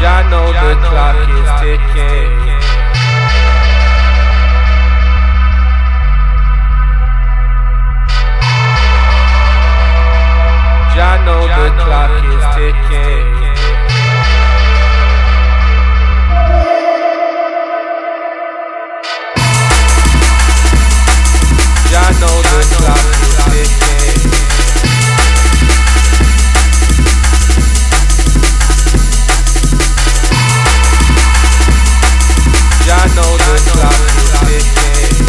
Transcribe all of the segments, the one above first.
I know the clock is ticking. I know the clock is ticking. I know the clock is ticking. I know the clock is ticking.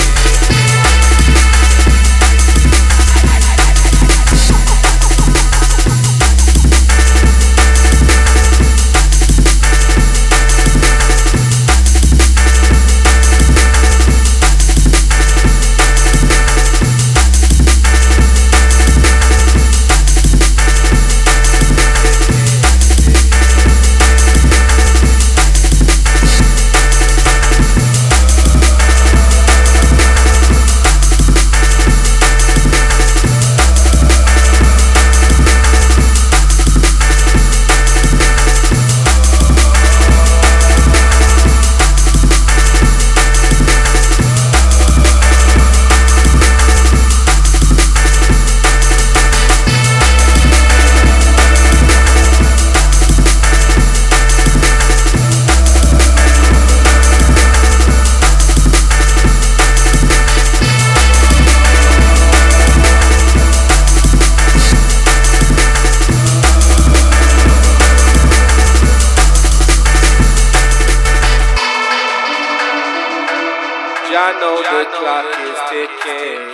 I know the clock is ticking.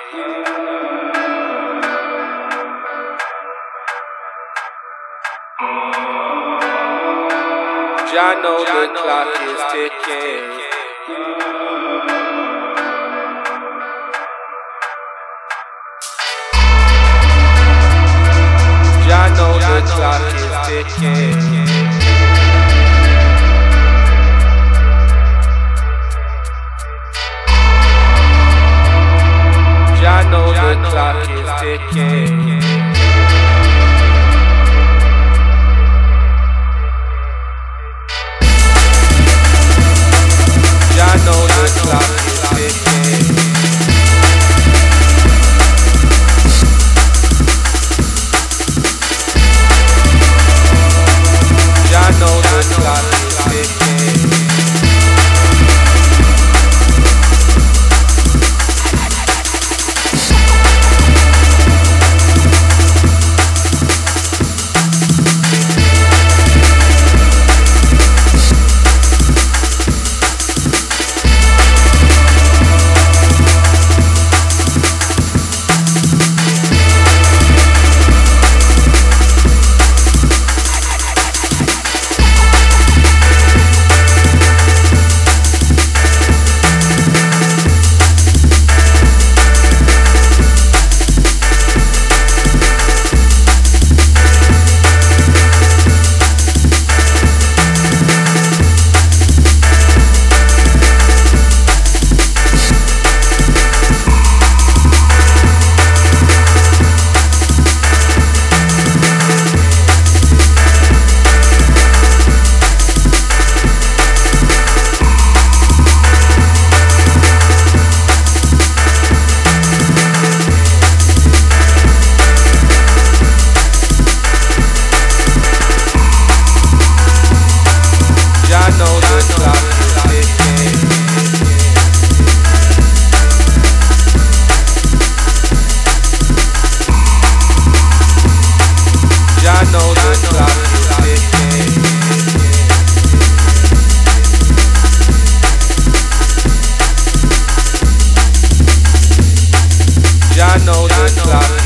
I know the clock is ticking. I know the clock is ticking. I know the clock is ticking. I know the clock is ticking. I know the clock is ticking. I know the clock